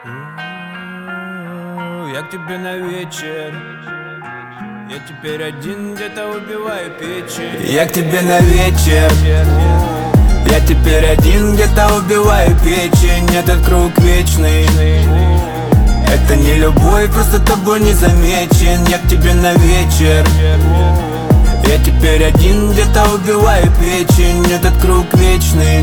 Я к тебе на вечер. Я теперь один, где-то убиваю печень. Я к тебе на вечер. Я теперь один, где-то убиваю печень. Этот круг вечный. Это не любовь, просто тобой не замечен. Я к тебе на вечер. Я теперь один, где-то убиваю печень. Этот круг вечный.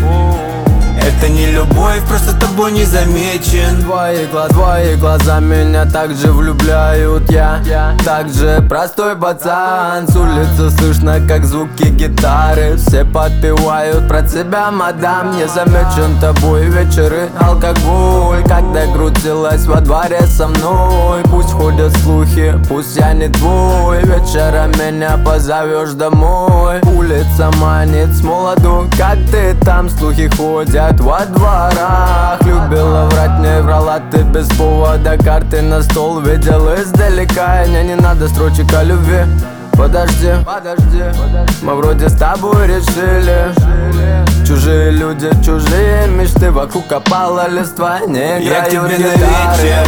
Это не любовь, просто тобой не замечен. Твои глаза меня также влюбляют. Я также простой пацан. С улицы слышно, как звуки гитары. Все подпевают про тебя, мадам. Не замечен тобой вечеры, алкоголь. Когда крутилась во дворе со мной. Пусть ходят слухи, пусть я не твой. Вечером меня позовешь домой. Улица манит с молоду, как ты там, слухи ходят во дворах. Любила врать, не врала ты без повода. Карты на стол видел издалека. Мне не надо строчек о любви. Подожди, мы вроде с тобой решили. Чужие люди, чужие мечты. Вокруг опала листва, не Я к тебе играют на гитары. вечер.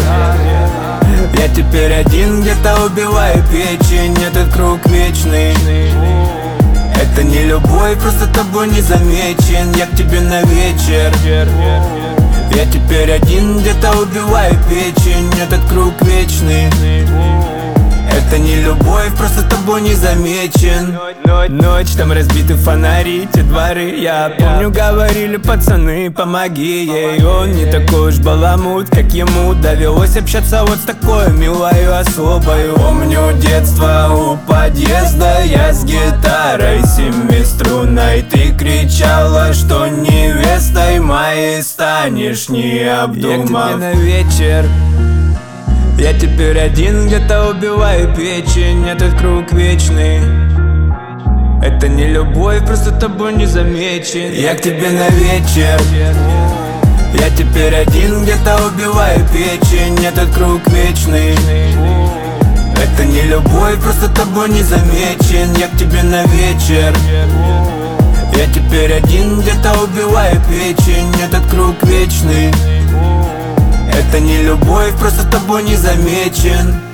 Я теперь один, где-то убиваю печень. Этот круг вечный. Это не любовь, просто тобой не замечен. Я к тебе на вечер. Я теперь один, где-то убиваю печень. Этот круг вечный. Это не любовь, просто тобой не замечен. Ночь, там разбиты фонари, те дворы. Я помню, говорили пацаны, помоги ей. Он не такой уж баламут, как ему довелось общаться вот с такой милою особою. Помню детство у подъезда, я с гитарой семиструнной. Ты кричала, что невестой моей станешь, не обдумав. Я к тебе на вечер. Я теперь один, где-то убиваю печень. Этот круг вечный. Это не любовь, просто тобой не замечен. Я к тебе на вечер. Я теперь один, где-то убиваю печень. Этот круг вечный. Это не любовь, просто тобой не замечен. Я к тебе на вечер. Я теперь один, где-то убиваю печень. Этот круг вечный. Это не любовь, просто тобой не замечен.